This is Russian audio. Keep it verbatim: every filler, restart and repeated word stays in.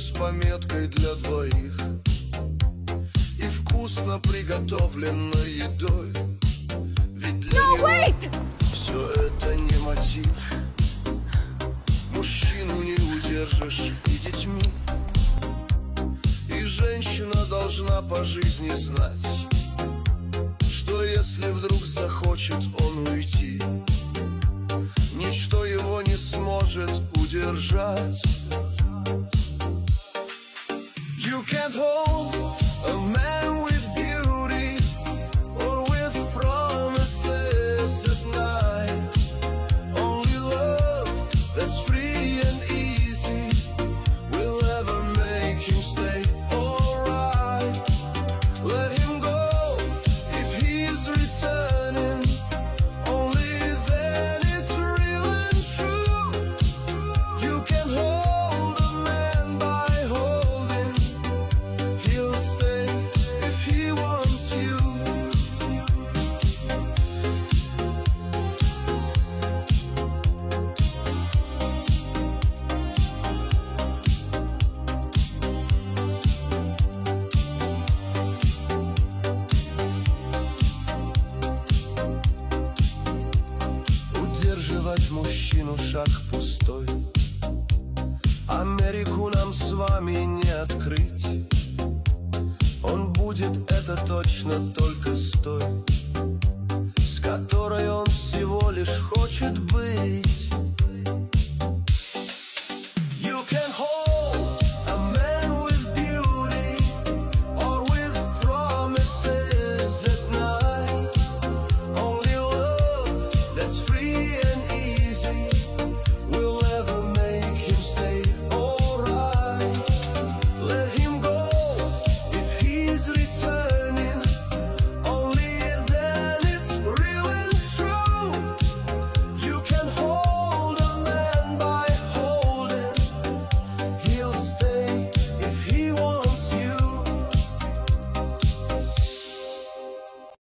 с пометкой для двоих и вкусно приготовленной едой. Ведь для No, него wait! все это не мотив. Мужчину не удержишь и детьми, и женщина должна по жизни знать, что если вдруг захочет он уйти, ничто его не сможет удержать. You can't hold a man with beauty or with promises at night. Only love that's free and easy will ever make him stay alright. Let him go if he's returning, only then it's real and true. You can hold a man by holding, he'll stay if he wants you. Удерживать мужчину шаг пустой, Америку нам с вами не открыть. Он будет это точно только с той, с которой он всего лишь хочет быть.